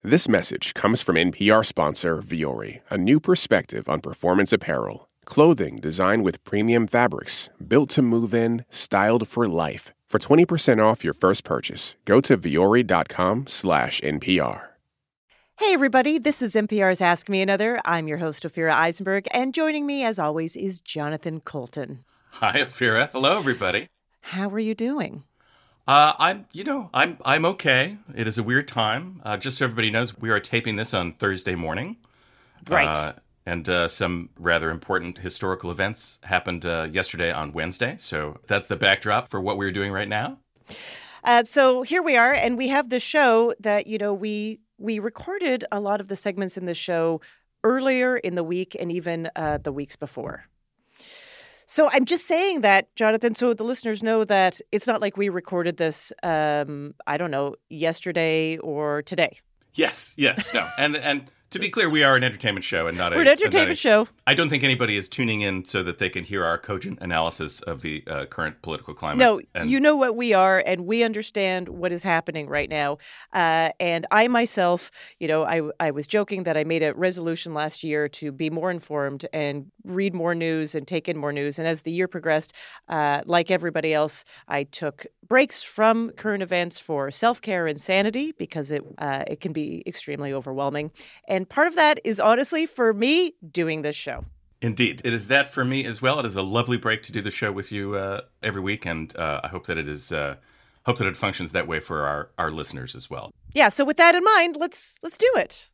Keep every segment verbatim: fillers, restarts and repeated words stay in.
This message comes from N P R sponsor Vuori, a new perspective on performance apparel. Clothing designed with premium fabrics, built to move in, styled for life. For twenty percent off your first purchase, go to vuori.com slash NPR. Hey, everybody, this is N P R's Ask Me Another. I'm your host, Ophira Eisenberg, and joining me, as always, is Jonathan Coulton. Hi, Ophira. Hello, everybody. How are you doing? Uh, I'm, you know, I'm I'm okay. It is a weird time. Uh, just so everybody knows, we are taping this on Thursday morning. Right. Uh, and uh, some rather important historical events happened uh, yesterday on Wednesday. So that's the backdrop for what we're doing right now. Uh, so here we are, and we have the show that, you know, we we recorded a lot of the segments in the show earlier in the week and even uh, the weeks before. So I'm just saying that, Jonathan, so the listeners know that it's not like we recorded this, um, I don't know, yesterday or today. Yes, yes, no. and and to be clear, we are an entertainment show and not a... We're an entertainment a, show. I don't think anybody is tuning in so that they can hear our cogent analysis of the uh, current political climate. No, and... you know what we are, and we understand what is happening right now. Uh, and I myself, you know, I, I was joking that I made a resolution last year to be more informed and read more news and take in more news. And as the year progressed, uh, like everybody else, I took breaks from current events for self-care and sanity because it uh, it can be extremely overwhelming. And part of that is honestly, for me, doing this show. Indeed. It is that for me as well. It is a lovely break to do the show with you uh, every week. And uh, I hope that it is uh, hope that it functions that way for our, our listeners as well. Yeah. So with that in mind, let's let's do it.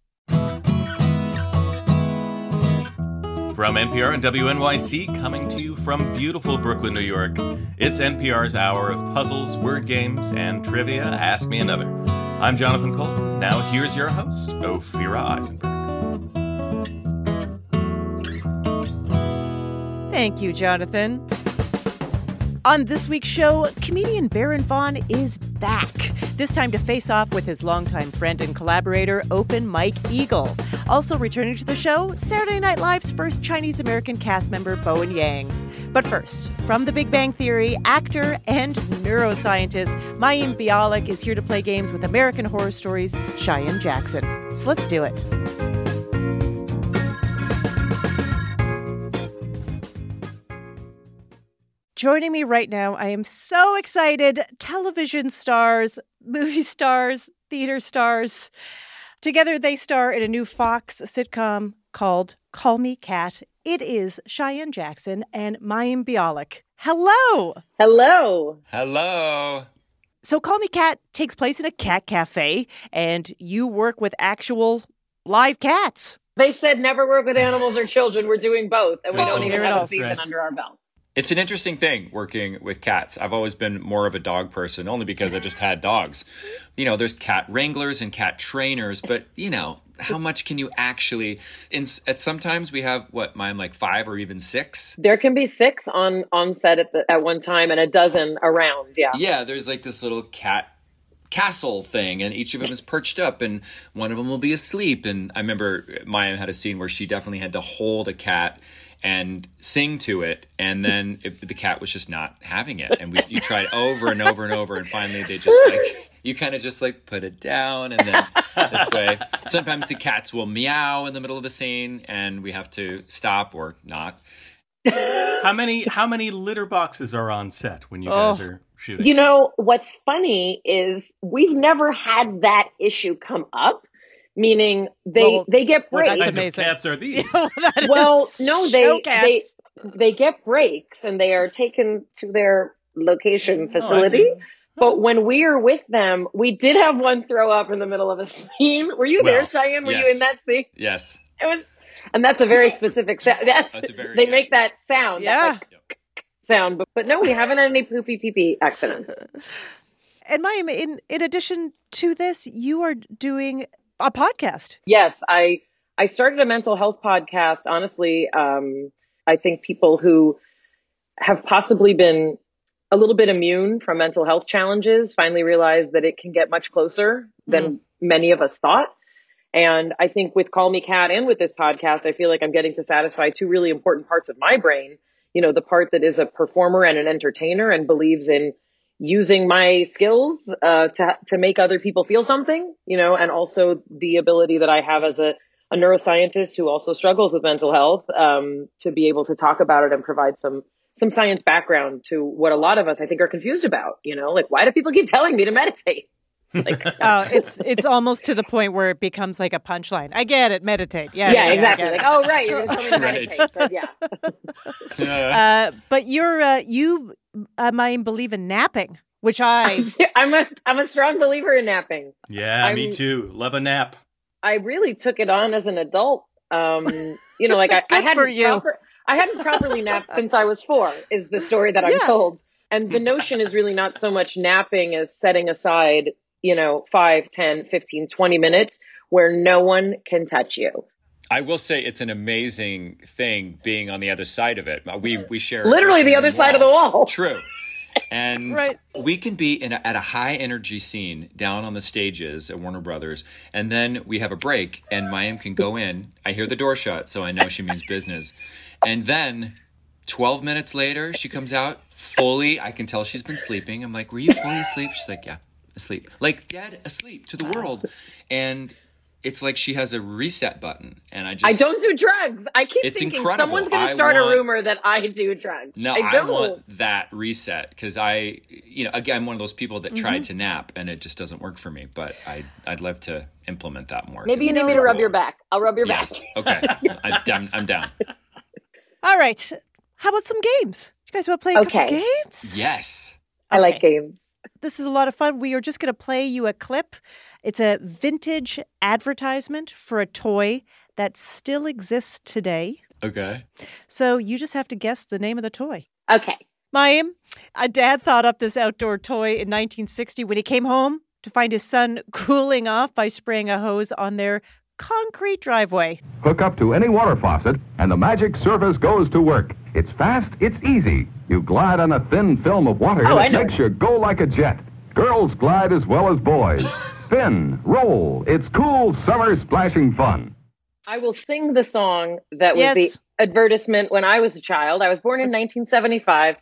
From N P R and W N Y C, coming to you from beautiful Brooklyn, New York, it's N P R's hour of puzzles, word games, and trivia. Ask Me Another. I'm Jonathan Coulton. Now here's your host, Ophira Eisenberg. Thank you, Jonathan. On this week's show, comedian Baron Vaughn is back, this time to face off with his longtime friend and collaborator, Open Mike Eagle. Also returning to the show, Saturday Night Live's first Chinese-American cast member, Bowen Yang. But first, from The Big Bang Theory, actor and neuroscientist Mayim Bialik is here to play games with American Horror Story's Cheyenne Jackson. So let's do it. Joining me right now, I am so excited. Television stars, movie stars, theater stars. Together, they star in a new Fox sitcom called Call Me Kat. It is Cheyenne Jackson and Mayim Bialik. Hello. Hello. Hello. So Call Me Kat takes place in a cat cafe, and you work with actual live cats. They said never work with animals or children. We're doing both, and we Oh, don't even there it have a is. season under our belt. It's an interesting thing working with cats. I've always been more of a dog person, only because I just had dogs. You know, there's cat wranglers and cat trainers, but, you know, how much can you actually... In, at sometimes we have, what, mine, like five or even six? There can be six on, on set at, the, at one time and a dozen around, yeah. Yeah, there's like this little cat castle thing, and each of them is perched up, and one of them will be asleep. And I remember Maya had a scene where she definitely had to hold a cat and sing to it, and then if the cat was just not having it, and we you tried over and over and over, and finally they just like you kind of just like put it down, and then this way. Sometimes the cats will meow in the middle of a scene, and we have to stop or not. How many how many litter boxes are on set when you Oh. guys are shooting? You know, what's funny is we've never had that issue come up, meaning they, Well, they get well, breaks. that's What kind of amazing. cats are these? That Well, is no, show they, cats. they they get breaks and they are taken to their location Oh, I facility. see. But when we are with them, we did have one throw up in the middle of a scene. Were you there, Well, Cheyenne? Were yes. you in that scene? Yes. It was, and that's a very specific sound. That's, That's a very- they yeah. make that sound, Yeah. that like, sound. But, but no, we haven't had any poopy pee pee accidents. And Mayim, in, in addition to this, you are doing a podcast. Yes, I I started a mental health podcast. Honestly, um, I think people who have possibly been a little bit immune from mental health challenges finally realize that it can get much closer than Mm. many of us thought. And I think with Call Me Kat and with this podcast, I feel like I'm getting to satisfy two really important parts of my brain. You know, the part that is a performer and an entertainer and believes in using my skills uh, to to make other people feel something, you know, and also the ability that I have as a, a neuroscientist who also struggles with mental health, um, to be able to talk about it and provide some some science background to what a lot of us, I think, are confused about. You know, like, why do people keep telling me to meditate? Like, oh, it's it's almost to the point where it becomes like a punchline. I get it, meditate. Yeah, yeah, yeah exactly. I Like, oh, right, you're going to tell me to meditate. But yeah. uh, but you're uh, you uh, might believe in napping, which I I'm a I'm a strong believer in napping. Yeah, I'm, me too. Love a nap. I really took it on as an adult. Um, you know, like I, I hadn't for you. proper, I hadn't properly napped since I was four. Is the story that I'm Yeah. told, and the notion is really not so much napping as setting aside, you know, five, ten, fifteen, twenty minutes where no one can touch you. I will say it's an amazing thing being on the other side of it. We we share Literally the other side of the wall. True. And Right. we can be in a, at a high energy scene down on the stages at Warner Brothers, and then we have a break, and Mayim can go in. I hear the door shut, so I know she means business. And then twelve minutes later, she comes out fully. I can tell she's been sleeping. I'm like, were you fully asleep? She's like, yeah, asleep. Like, dead asleep to the world. And it's like she has a reset button, and I just I don't do drugs. I keep It's thinking incredible. someone's going I to start want- a rumor that I do drugs. No, I I, don't. want that reset because I, you know, again, I'm one of those people that Mm-hmm. tried to nap and it just doesn't work for me. But I, I'd love to implement that more. Maybe you It's need me pretty to rub cool. your back. I'll rub your Yes. back. Okay. I'm down. I'm down. all right. How about some games? You guys want to play a couple Okay. games? Yes. I like games. This is a lot of fun. We are just going to play you a clip. It's a vintage advertisement for a toy that still exists today. Okay. So you just have to guess the name of the toy. Okay. Mayim, a dad thought up this outdoor toy in nineteen sixty when he came home to find his son cooling off by spraying a hose on their concrete driveway. Hook up to any water faucet, and the magic surface goes to work. It's fast, it's easy. You glide on a thin film of water Oh, I that know. makes you go like a jet. Girls glide as well as boys. Spin, roll. It's cool summer splashing fun. I will sing the song that was Yes. the advertisement when I was a child. I was born in nineteen seventy-five.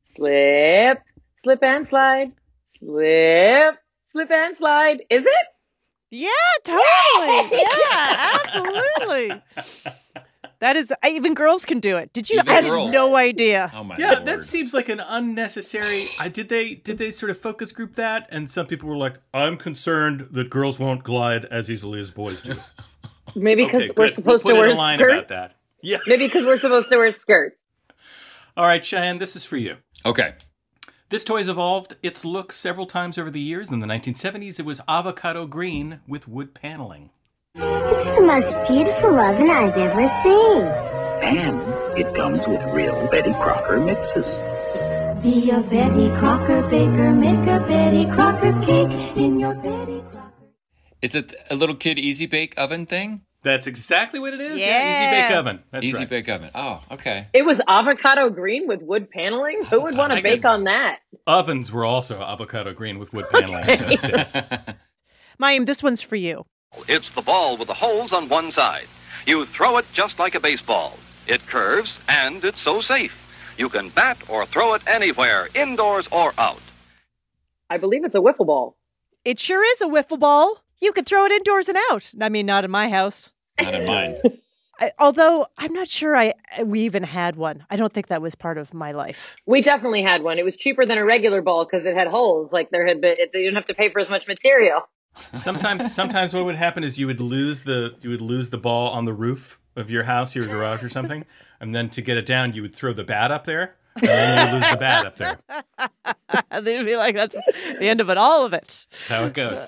Slip, slip and slide. Slip, slip and slide. Is it? Yeah, totally. Yeah, absolutely. That is, I- even girls can do it. Did you? Even I had girls. no idea. Oh my Yeah, lord. that seems like an unnecessary. I did they did they sort of focus group that, and some people were like, "I'm concerned that girls won't glide as easily as boys do." Maybe because Okay, we're good. supposed we'll to put wear in a line about skirts. that. Yeah. Maybe because we're supposed to wear skirts. All right, Cheyenne, this is for you. Okay. This toy's evolved its look several times over the years. In the nineteen seventies, it was avocado green with wood paneling. It's the most beautiful oven I've ever seen. And it comes with real Betty Crocker mixes. Be a Betty Crocker baker, make a Betty Crocker cake in your Betty Crocker. Is it a little kid easy bake oven thing? That's exactly what it is. Yeah, Yeah. easy bake oven. That's easy right. bake oven. Oh, okay. It was avocado green with wood paneling. Who would want I to bake guess- on that? Ovens were also avocado green with wood paneling in those days. Mayim, this one's for you. It's the ball with the holes on one side. You throw it just like a baseball. It curves, and it's so safe. You can bat or throw it anywhere, indoors or out. I believe it's a wiffle ball. It sure is a wiffle ball. You could throw it indoors and out. I mean, not in my house. Not in mine. I, although I'm not sure I we even had one. I don't think that was part of my life. We definitely had one. It was cheaper than a regular ball because it had holes. Like there had been, it, you didn't have to pay for as much material. Sometimes, sometimes what would happen is you would lose the you would lose the ball on the roof of your house, your garage, or something, and then to get it down, you would throw the bat up there, and then you lose the bat up there. They'd be like, that's the end of it, all of it. That's how it goes.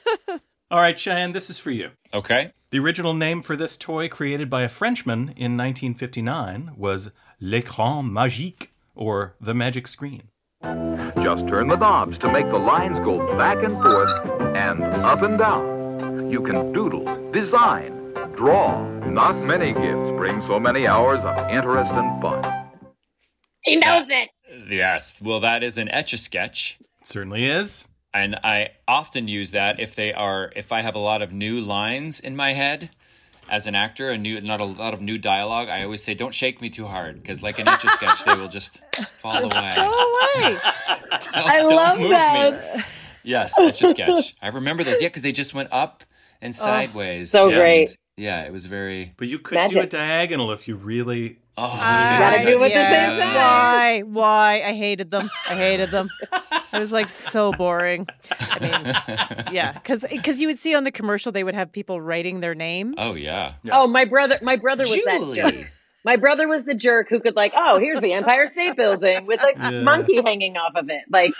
All right, Cheyenne, this is for you. Okay. The original name for this toy, created by a Frenchman in nineteen fifty-nine, was l'écran magique, or the magic screen. Just turn the knobs to make the lines go back and forth and up and down. You can doodle, design, draw. Not many gifts bring so many hours of interest and fun. He knows it. Yes. Well, that is an Etch-a-Sketch. It certainly is. And I often use that if they are if I have a lot of new lines in my head as an actor, a new, not a lot of new dialogue, I always say, don't shake me too hard, because like an Etch-a-Sketch, they will just fall away. Go away. don't, I don't love move that. Me. Yes, Etch-a-Sketch. I remember those. Yeah, because they just went up and sideways. so and, great. Yeah, it was very... But you could Magic. do a diagonal if you really... Oh, I, gotta do it with the yeah. same thing. Why? Why? I hated them. I hated them. It was like so boring. I mean, yeah, because because you would see on the commercial they would have people writing their names. Oh, yeah. Yeah. Oh, my brother, my brother was Julie. that jerk. My brother was the jerk who could like, oh, here's the Empire State Building with a Yeah. monkey hanging off of it. Like,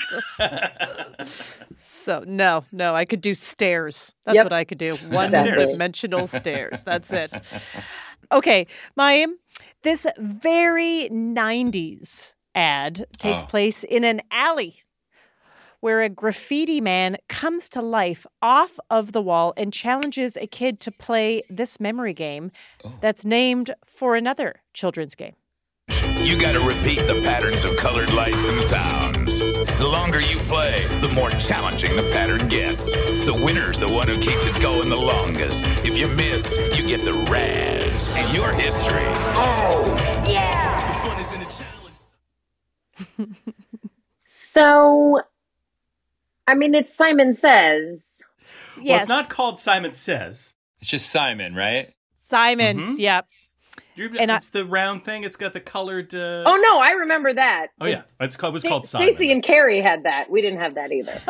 So no, no, I could do stairs. That's Yep. what I could do. One Exactly. dimensional stairs. That's it. Okay, Mayim, this very nineties ad takes Oh. place in an alley where a graffiti man comes to life off of the wall and challenges a kid to play this memory game that's named for another children's game. You gotta repeat the patterns of colored lights and sounds. The longer you play, the more challenging the pattern gets. The winner's the one who keeps it going the longest. If you miss, you get the razz. And your history. Oh, yeah! The fun is in the challenge. so, I mean, it's Simon Says. Well, Yes, it's not called Simon Says. It's just Simon, right? Simon. Mhm. Yep. You, And I- it's the round thing. It's got the colored... Uh... Oh no, I remember that. Oh, yeah. It's called, it was called Simon. Stacey and Carrie had that. We didn't have that either.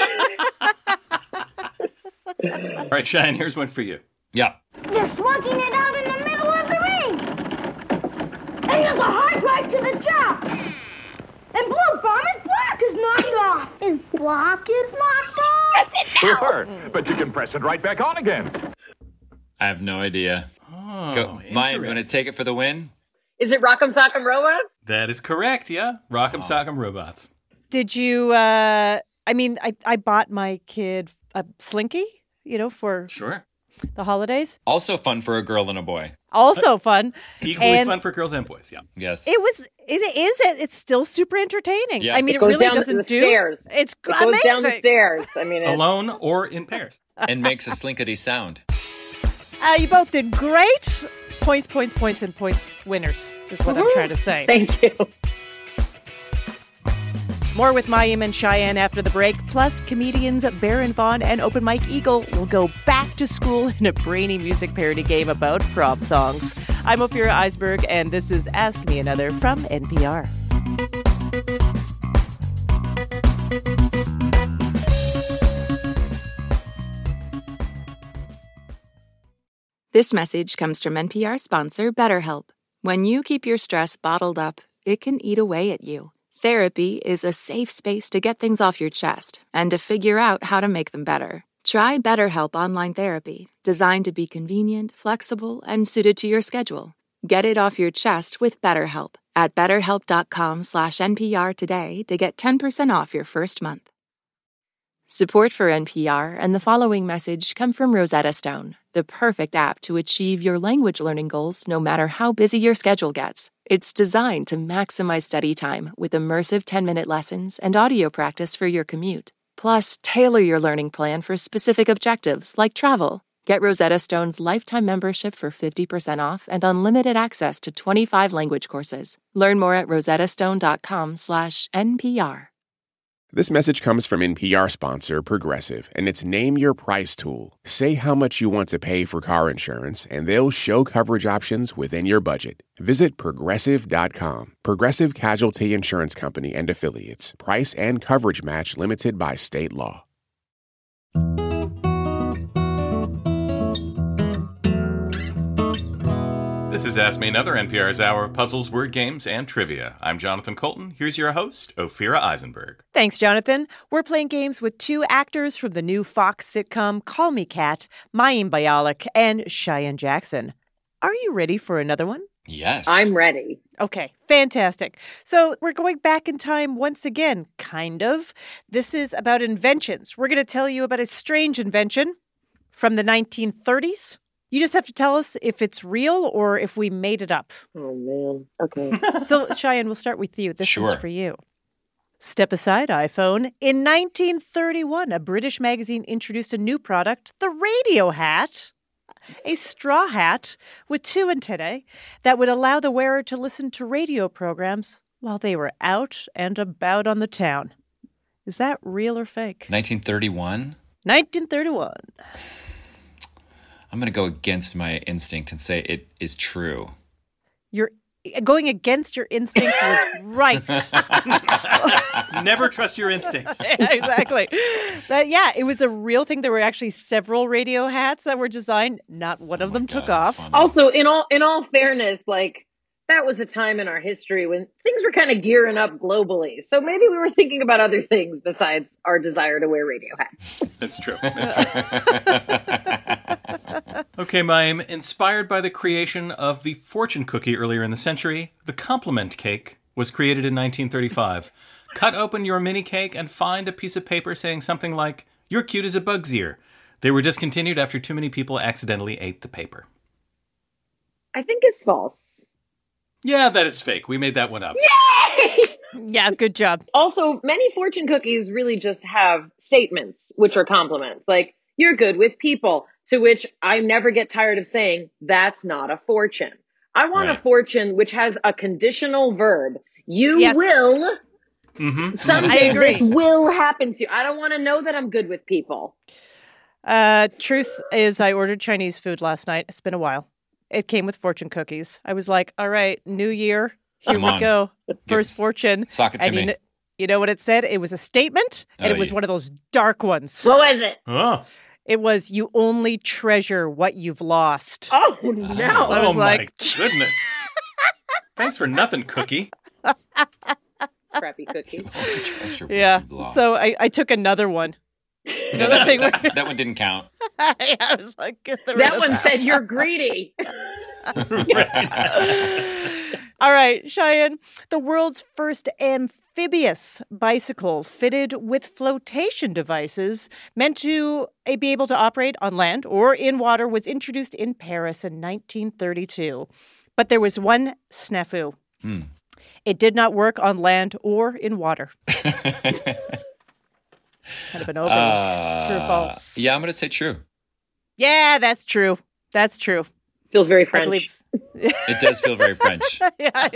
All right, Cheyenne, here's one for you. Yeah. You're slugging it out in the middle of the ring. And there's a hard drive to the job. And Blue Bomber's block is knocked off. His block is knocked off? Sure, but you can press it right back on again. I have no idea. Oh, Go, Maya, you want to interesting. take it for the win? Is it Rock'em Sock'em Robot? That is correct, yeah. Rock'em Sock'em Robots. Did you? uh I mean, I I bought my kid a Slinky, you know, for Sure. the holidays. Also fun for a girl and a boy. Also fun. Equally And- fun for girls and boys, yeah. Yes. It was. It is. It's still super entertaining. Yes. I mean, It it, goes really down the- doesn't the do. stairs. It's It goes amazing. down the stairs. I mean, it's, Alone or in pairs. And makes a slinkety sound. Uh, you both did great. Points, points, points, and points. Winners is what I'm trying to say. thank you. More with Mayim and Cheyenne after the break. Plus, comedians Baron Vaughn and Open Mike Eagle will go back to school in a brainy music parody game about prom songs. I'm Ophira Eisberg, and this is Ask Me Another from N P R. This message comes from N P R sponsor BetterHelp. When you keep your stress bottled up, it can eat away at you. Therapy is a safe space to get things off your chest and to figure out how to make them better. Try BetterHelp Online Therapy, designed to be convenient, flexible, and suited to your schedule. Get it off your chest with BetterHelp at betterhelp.com slash NPR today to get ten percent off your first month. Support for N P R and the following message come from Rosetta Stone, the perfect app to achieve your language learning goals no matter how busy your schedule gets. It's designed to maximize study time with immersive ten-minute lessons and audio practice for your commute. Plus, tailor your learning plan for specific objectives like travel. Get Rosetta Stone's lifetime membership for fifty percent off and unlimited access to twenty-five language courses. Learn more at rosettastone.com slash NPR. This message comes from N P R sponsor Progressive, and it's Name Your Price tool. Say how much you want to pay for car insurance, and they'll show coverage options within your budget. Visit Progressive dot com. Progressive Casualty Insurance Company and Affiliates. Price and coverage match limited by state law. This is Ask Me Another, N P R's hour of puzzles, word games, and trivia. I'm Jonathan Colton. Here's your host, Ophira Eisenberg. Thanks, Jonathan. We're playing games with two actors from the new Fox sitcom Call Me Kat, Mayim Bialik and Cheyenne Jackson. Are you ready for another one? Yes. I'm ready. Okay, fantastic. So we're going back in time once again, kind of. This is about inventions. We're going to tell you about a strange invention from the nineteen thirties. You just have to tell us if it's real or if we made it up. Oh, man. Okay. So, Cheyenne, we'll start with you. This Sure. one's for you. Step aside, iPhone. In nineteen thirty-one, a British magazine introduced a new product, the radio hat. a straw hat with two antennae that would allow the wearer to listen to radio programs while they were out and about on the town. Is that real or fake? nineteen thirty-one? nineteen thirty-one. I'm going to go against my instinct and say it is true. You're going against your instinct was right. Never trust your instincts. Yeah, exactly. But yeah, it was a real thing. There were actually several radio hats that were designed. Not one of Oh them God, took off. funny. Also, in all in all fairness, like that was a time in our history when things were kind of gearing up globally. So maybe we were thinking about other things besides our desire to wear radio hats. That's true. That's true. Okay, Mayim. Inspired by the creation of the fortune cookie earlier in the century, the compliment cake was created in nineteen thirty-five. Cut open your mini cake and find a piece of paper saying something like, "You're cute as a bug's ear." They were discontinued after too many people accidentally ate the paper. I think it's false. Yeah, that is fake. We made that one up. Yay! Yeah, good job. Also, many fortune cookies really just have statements, which are compliments. Like, you're good with people, to which I never get tired of saying, that's not a fortune. I want Right. a fortune which has a conditional verb. You Yes. will, Mm-hmm. someday I agree. this will happen to you. I don't want to know that I'm good with people. Uh, truth is, I ordered Chinese food last night. It's been a while. It came with fortune cookies. I was like, all right, new year. Here Come we on. go. First Yes. fortune. Sock it to and you me. kn- you know what it said? It was a statement, and Oh, it was yeah. one of those dark ones. What was it? Oh, It was, you only treasure what you've lost. Oh, no. I was oh like- my goodness. Thanks for nothing, cookie. Crappy cookie. Treasure what Yeah. you've lost. So I, I took another one. Yeah, Another that, thing that, where- that one didn't count. I was like, get the rid That of one that. said you're greedy. All right, Cheyenne. The world's first amphibious bicycle fitted with flotation devices meant to uh, be able to operate on land or in water was introduced in Paris in nineteen thirty-two. But there was one snafu. Hmm. It did not work on land or in water. Kind of an over. Uh, True or false? Yeah, I'm going to say true. Yeah, that's true. That's true. Feels very I French. believe. It does feel very French. Yeah.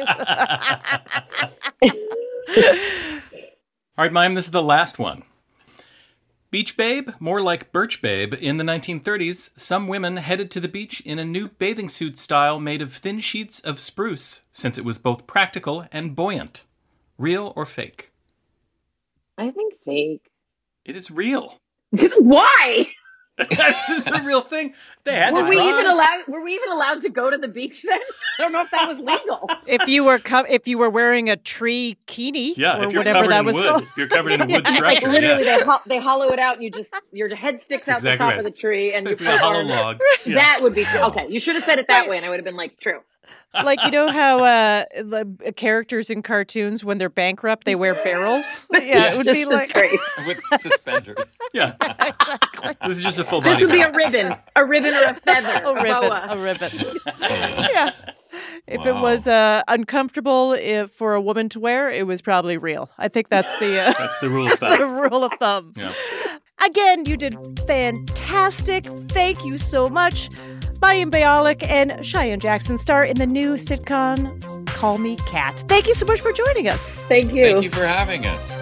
All right, Mayim, this is the last one. Beach babe, more like birch babe. In the nineteen thirties, some women headed to the beach in a new bathing suit style made of thin sheets of spruce, since it was both practical and buoyant. Real or fake? I think fake. It is real. Why? This is a real thing. They had Were to we try. even allowed? Were we even allowed to go to the beach then? I don't know if that was legal. If you were co- if you were wearing a tree kini Yeah, or if you're whatever covered that in was wood. called. If you're covered in a wood Like structure, literally, yeah. they ho- they hollow it out, and you just your head sticks out the Exactly top right. of the tree, and you Basically put a hollow arms- log. Yeah. That would be okay. You should have said it that way, and I would have been like, true. Like, you know how uh, the characters in cartoons, when they're bankrupt, they wear barrels? Yeah, it would This be is like... great. With suspenders. Yeah. This is just a full This body would be a belt. ribbon, a ribbon or a feather, A a, ribbon, boa. a ribbon. Yeah. If it Wow. was uh, uncomfortable if, for a woman to wear, it was probably real. I think that's the, uh, That's the rule of the thumb. rule of thumb. Yeah. Again, you did fantastic. Thank you so much. Mayim Bialik and Cheyenne Jackson star in the new sitcom Call Me Kat. Thank you so much for joining us. Thank you. Thank you for having us.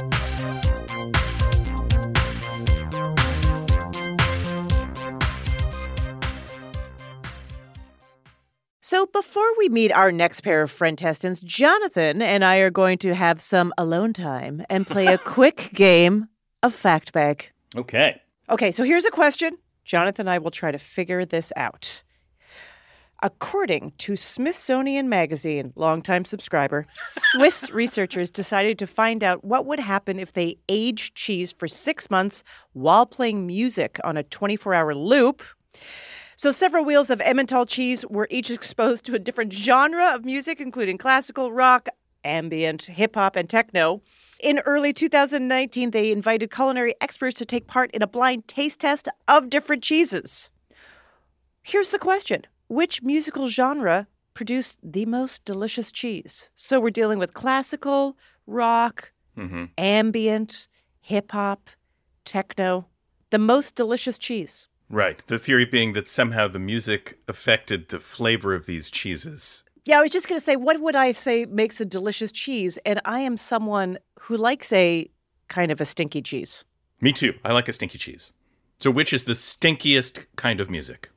So before we meet our next pair of friend testants, Jonathan and I are going to have some alone time and play a quick game of Fact Bag. Okay. Okay, so here's a question. Jonathan and I will try to figure this out. According to Smithsonian Magazine, longtime subscriber, Swiss researchers decided to find out what would happen if they aged cheese for six months while playing music on a twenty-four hour loop. So several wheels of Emmental cheese were each exposed to a different genre of music, including classical, rock, ambient, hip-hop, and techno. In early two thousand nineteen, they invited culinary experts to take part in a blind taste test of different cheeses. Here's the question. Which musical genre produced the most delicious cheese? So we're dealing with classical, rock, Mm-hmm. ambient, hip-hop, techno. The most delicious cheese. Right. The theory being that somehow the music affected the flavor of these cheeses. Yeah, I was just going to say, what would I say makes a delicious cheese? And I am someone who likes a kind of a stinky cheese. Me too. I like a stinky cheese. So which is the stinkiest kind of music?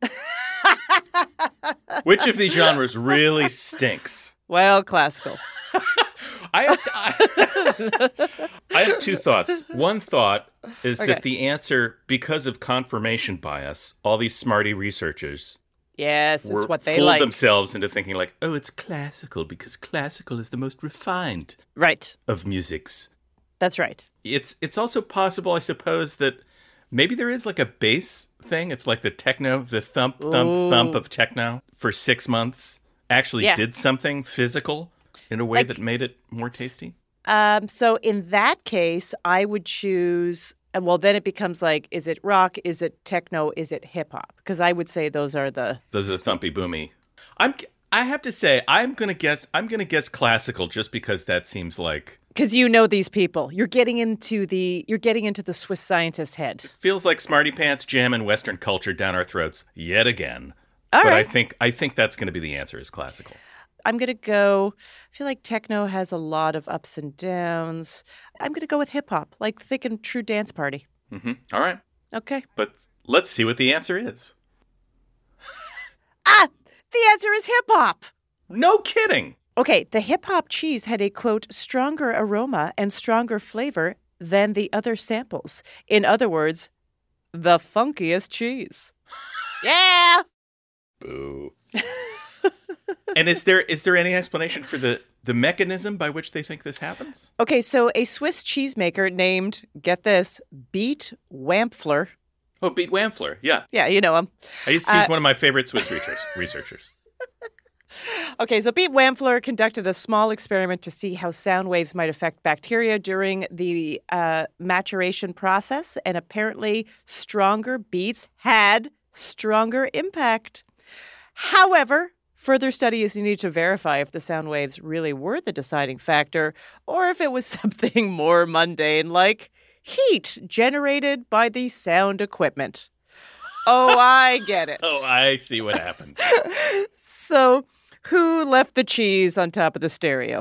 Which of these genres really stinks? Well, classical. I have, I, I have two thoughts. One thought is Okay. that the answer, because of confirmation bias, all these smarty researchers Yes, it's were what they fooled like. themselves into thinking like, oh, it's classical because classical is the most refined Right. of musics. That's right. It's it's also possible, I suppose, that maybe there is like a bass thing. It's like the techno, the thump, thump, Ooh. thump of techno for six months actually Yeah. did something physical in a way Like- that made it more tasty. Um, so in that case, I would choose, and well, then it becomes like, is it rock? Is it techno? Is it hip hop? Because I would say those are the. Those are the thumpy boomy. I'm. I have to say, I'm gonna guess. I'm gonna guess classical, just because that seems like Because you know these people. You're getting into the. You're getting into the Swiss scientist's head. feels like smarty pants jamming Western culture down our throats yet again. All but I right. think I think that's going to be the answer. Is classical. I'm gonna go. I feel like techno has a lot of ups and downs. I'm gonna go with hip hop, like thinking true dance party. Mm-hmm. All right, Okay. but let's see what the answer is. Ah, the answer is hip hop. No kidding. Okay, the hip hop cheese had a quote stronger aroma and stronger flavor than the other samples. In other words, the funkiest cheese. Yeah. Boo. And is there is there any explanation for the, the mechanism by which they think this happens? Okay, so a Swiss cheesemaker named, get this, Beat Wampfler. Oh, Beat Wampfler. Yeah. Yeah, you know him. I used to, he's Uh, one of my favorite Swiss researchers. researchers. Okay, so Beat Wampfler conducted a small experiment to see how sound waves might affect bacteria during the uh, maturation process, and apparently stronger beats had stronger impact. However, further study is needed to verify if the sound waves really were the deciding factor, or if it was something more mundane like heat generated by the sound equipment. Oh, I get it. Oh, I see what happened. So, who left the cheese on top of the stereo?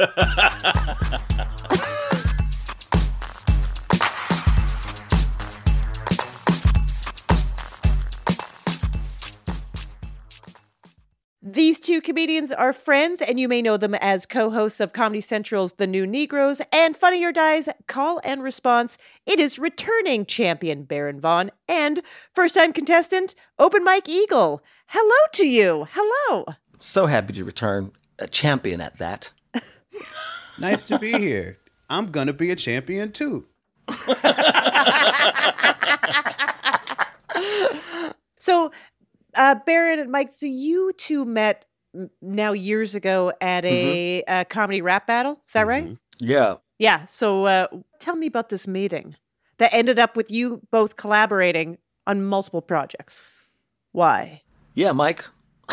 These two comedians are friends, and you may know them as co-hosts of Comedy Central's The New Negroes and Funny or Die's Call and Response. It is returning champion Baron Vaughn and first-time contestant Open Mike Eagle. Hello to you. Hello. So happy to return, a champion at that. Nice to be here. I'm going to be a champion too. So, uh, Baron and Mike, so you two met m- now years ago at a, uh comedy rap battle. Is that right? Yeah. Yeah. So, uh, tell me about this meeting that ended up with you both collaborating on multiple projects. Why? Yeah, Mike.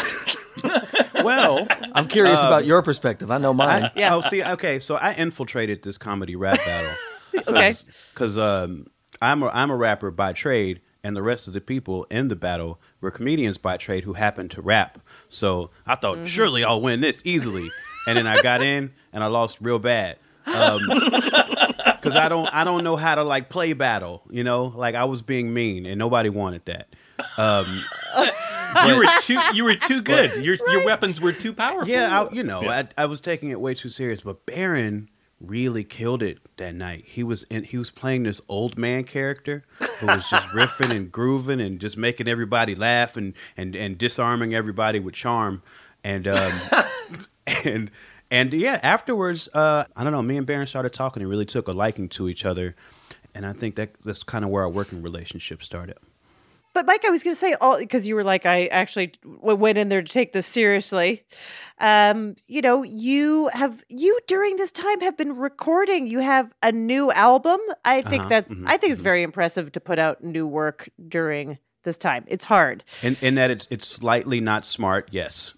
Well, I'm curious um, about your perspective. I know mine. I, yeah. Oh, see, okay. So I infiltrated this comedy rap battle. Okay. Because um, I'm a, I'm a rapper by trade, and the rest of the people in the battle were comedians by trade who happened to rap. So I thought, Mm-hmm. surely I'll win this easily. And then I got in, and I lost real bad. Um, because I don't I don't know how to like play battle. You know, like I was being mean, and nobody wanted that. Um, you were too you were too good. Your your weapons were too powerful. Yeah, I, you know, Yeah. I, I was taking it way too serious. But Baron really killed it that night. He was in, he was playing this old man character who was just riffing and grooving and just making everybody laugh and and and disarming everybody with charm. And um, and and yeah, afterwards, uh, I don't know. Me and Baron started talking and really took a liking to each other. And I think that that's kind of where our working relationship started. But Mike, I was going to say, all because you were like, I actually w- went in there to take this seriously. Um, you know, you have you during this time have been recording. You have a new album. I think Uh-huh, that's mhm, I think it's very impressive to put out new work during this time. It's hard. In, in that it's it's slightly not smart, yes.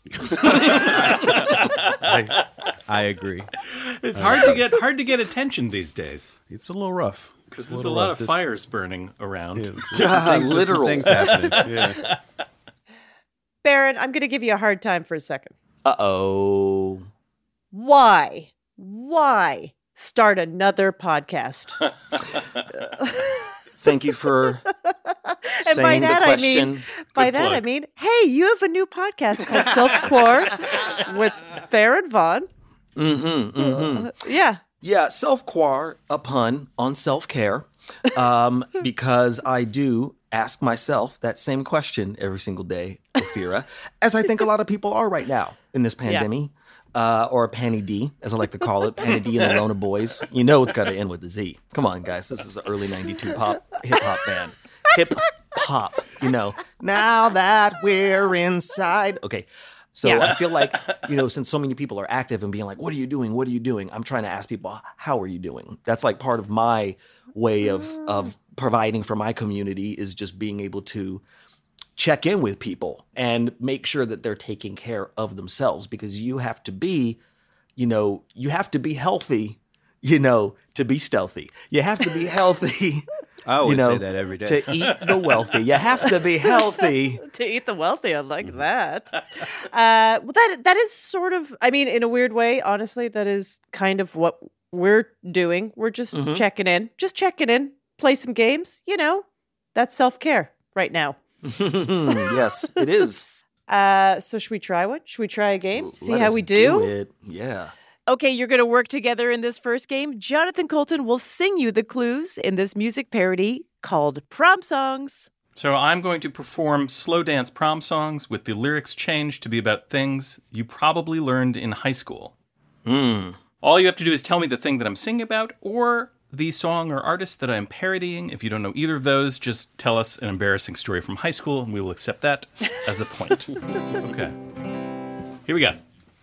I, I agree. It's Uh, hard to get hard to get attention these days. It's a little rough. Because It's there's a little lot rough. of This- fires burning around. Yeah, there's some things- there's some things happening. Yeah. Barron, I'm going to give you a hard time for a second. Uh-oh. Why? Why start another podcast? Thank you for And by saying the that I question. mean, by Good that I plug. mean, hey, you have a new podcast called Self Core with Barron Vaughn. Mm-hmm, mm-hmm. Yeah. Yeah, self-quar, a pun on self-care, um, because I do ask myself that same question every single day, Ophira, as I think a lot of people are right now in this pandemic, uh, or Panny D, as I like to call it, Panny D and the Rona Boys. You know it's got to end with a Z. Come on, guys. This is an early ninety-two pop hip-hop band. Hip-hop, you know. Now that we're inside. Okay. So Yeah. I feel like, you know, since so many people are active and being like, what are you doing? What are you doing? I'm trying to ask people, how are you doing? That's like part of my way of of providing for my community is just being able to check in with people and make sure that they're taking care of themselves, because you have to be, you know, you have to be healthy, you know, to be stealthy. You have to be healthy. I always you know, say that every day. To eat the wealthy. You have to be healthy. To eat the wealthy, I like that. Uh, well, that that is sort of, I mean, in a weird way, honestly, that is kind of what we're doing. We're just Mhm. checking in, just checking in, play some games. You know, that's self-care right now. Yes, it is. Uh, so should we try one? Should we try a game? See Let how us we do? it. Yeah. Okay, you're going to work together in this first game. Jonathan Colton will sing you the clues in this music parody called Prom Songs. So I'm going to perform slow dance prom songs with the lyrics changed to be about things you probably learned in high school. Hmm. All you have to do is tell me the thing that I'm singing about or the song or artist that I'm parodying. If you don't know either of those, just tell us an embarrassing story from high school and we will accept that as a point. Okay. Here we go.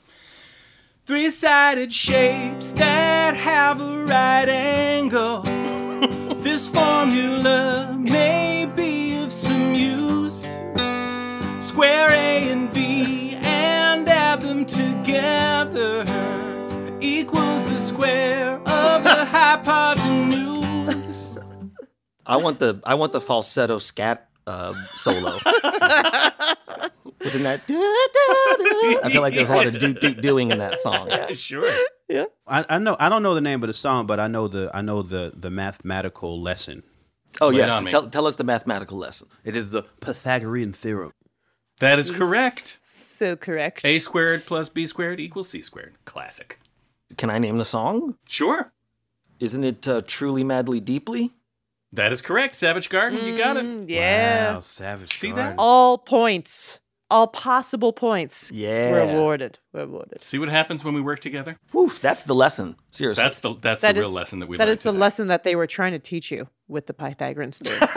Three-sided shapes that have a right angle. This formula may be of some use. Square A and B and add them together equals the square of the hypotenuse. I want the I want the falsetto scat uh, solo. Wasn't that? Do, do, do? I feel like there's a lot of do do doing in that song. Yeah, sure. Yeah. I, I know. I don't know the name of the song, but I know the. I know the the mathematical lesson. Oh Lay it yes, on me. tell, tell us the mathematical lesson. It is the Pythagorean theorem. That is correct. So correct. A squared plus B squared equals C squared. Classic. Can I name the song? Sure. Isn't it uh, Truly Madly Deeply? That is correct. Savage Garden, you got it. Mm, yeah. Wow, Savage See Garden. that? All points. All possible points. Yeah. We're awarded. We're awarded. See what happens when we work together? Woof, that's the lesson. Seriously. That's the that's That the real is- lesson that we That learned is the today. lesson that they were trying to teach you with the Pythagorean theorem.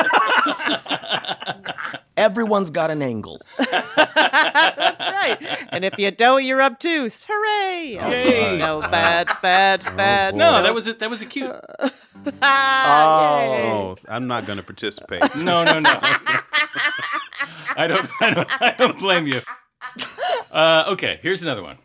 Everyone's got an angle. That's right. And if you don't, you're up two. Hooray! Oh, Yay. no, bad, bad, bad. No, that was it. That was a cute. Ah, yay. Oh, I'm not going to participate. No, no, no. I don't. I don't. I don't blame you. Uh, okay, here's another one.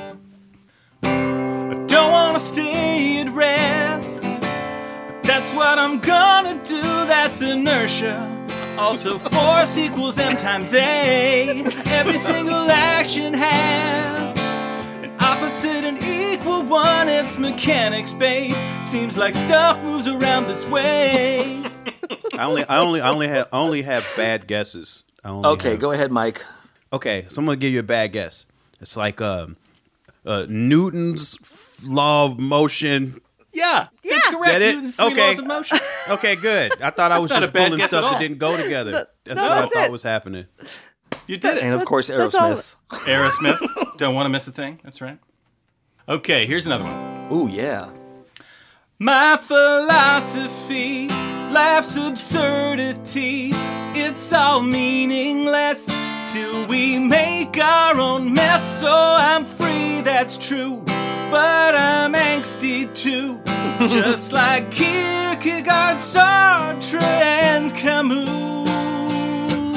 I don't want to stay at rest, but that's what I'm gonna do. That's inertia. Also, force equals m times a. Every single action has an opposite and equal one. It's mechanics, babe. Seems like stuff moves around this way. I only, I only, I only have, I only have bad guesses. I only Okay, have- go ahead, Mike. Okay, so I'm gonna give you a bad guess. It's like um, uh, Newton's f- law of motion. Yeah, it's correct. That it? Newton's three Okay. laws of motion. Okay, good. I thought I That's was not just a bad pulling guess at stuff that all. didn't go together. That's no, what I that's thought it. was happening. You did it. And of course, That's all- Aerosmith. Aerosmith. Don't want to miss a thing. That's right. Okay, here's another one. Ooh, yeah. My philosophy, life's absurdity, it's all meaningless till we make our own mess. So I'm free, that's true, but I'm angsty too. Just like Kierkegaard, Sartre, and Camus.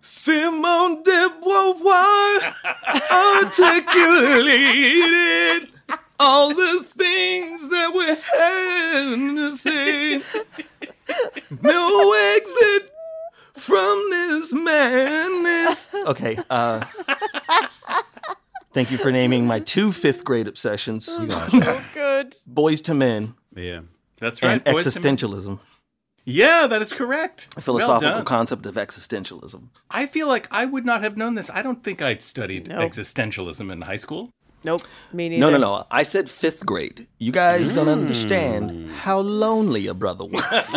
Simone de Beauvoir articulated all the things that we had to say. No exit from this madness. Okay, uh... thank you for naming my two fifth grade obsessions. You got it. So good. Boys to Men. Yeah. That's right. And Boys existentialism. Yeah, that is correct. A philosophical well concept of existentialism. I feel like I would not have known this. I don't think I'd studied nope. existentialism in high school. Nope, me neither. No, no, no. I said fifth grade. You guys mm. don't understand how lonely a brother was.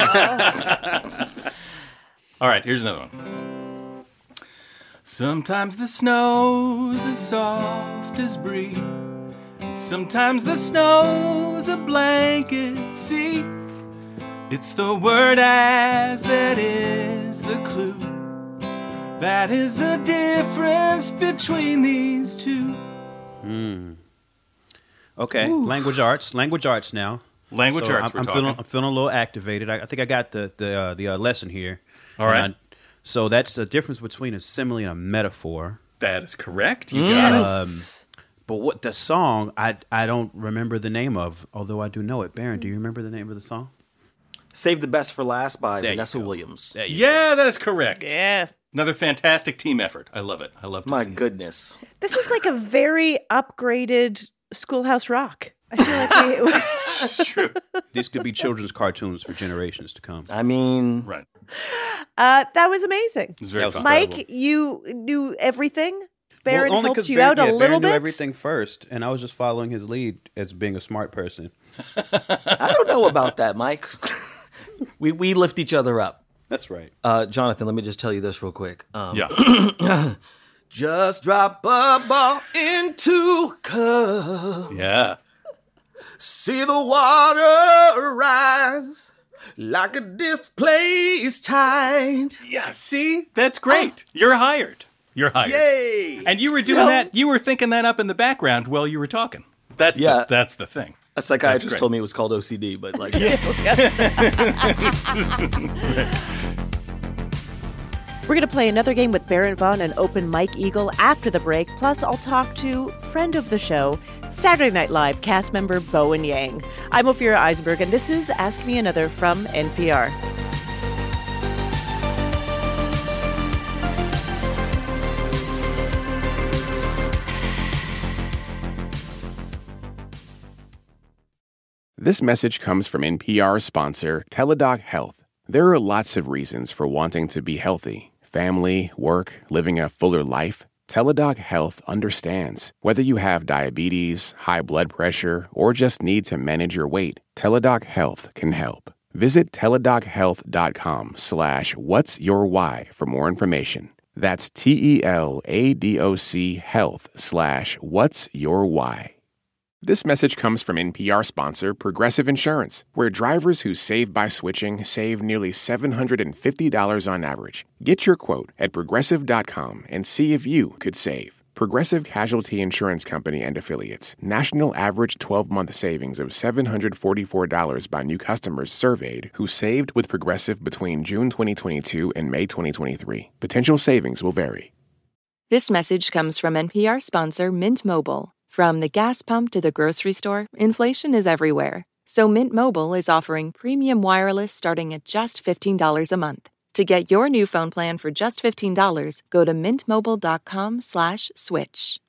All right, here's another one. Sometimes the snow's as soft as brie. Sometimes the snow's a blanket sea. It's the word as that is the clue. That is the difference between these two. Hmm. Okay, Ooh. language arts. Language arts now. Language so arts. I'm, we're I'm talking. feeling. I'm feeling a little activated. I, I think I got the the uh, the uh, lesson here. All right. I, so that's the difference between a simile and a metaphor. That is correct. You yes. got it. Um, but what the song I I don't remember the name of, although I do know it. Baron, do you remember the name of the song? Save the Best for Last by there Vanessa Williams. Yeah, that is correct. Yeah. Another fantastic team effort. I love it. I love to My see goodness. It. This is like a very upgraded Schoolhouse Rock. I feel like we, It's true. These could be children's cartoons for generations to come. I mean, right. Uh, that was amazing. It was very fun. Mike, you knew everything. Baron well, only helped you Baron, out a yeah, little Baron bit. knew everything first, and I was just following his lead as being a smart person. I don't know about that, Mike. we we lift each other up. That's right. Uh, Jonathan, let me just tell you this real quick. Um, Yeah. Just drop a ball into a cup. Yeah. See the water rise like a displaced tide. Yeah, see? That's great. Oh. You're hired. You're hired. Yay! And you were doing So- that, you were thinking that up in the background while you were talking. That's Yeah. the, that's the thing. A psychiatrist That's great. told me it was called O C D, but like... We're going to play another game with Baron Vaughn and Open Mike Eagle after the break. Plus, I'll talk to friend of the show, Saturday Night Live cast member Bowen Yang. I'm Ophira Eisenberg, and this is Ask Me Another from N P R. This message comes from N P R sponsor Teladoc Health. There are lots of reasons for wanting to be healthy. Family, work, living a fuller life. Teladoc Health understands. Whether you have diabetes, high blood pressure, or just need to manage your weight, Teladoc Health can help. Visit teladochealth.com slash what's your why for more information. That's T-E-L-A-D-O-C health slash what's your why. This message comes from N P R sponsor Progressive Insurance, where drivers who save by switching save nearly seven hundred fifty dollars on average. Get your quote at progressive dot com and see if you could save. Progressive Casualty Insurance Company and Affiliates. National average twelve-month savings of seven hundred forty-four dollars by new customers surveyed who saved with Progressive between June twenty twenty-two and May twenty twenty-three. Potential savings will vary. This message comes from N P R sponsor Mint Mobile. From the gas pump to the grocery store, inflation is everywhere. So Mint Mobile is offering premium wireless starting at just fifteen dollars a month. To get your new phone plan for just fifteen dollars, go to mintmobile.com slash switch.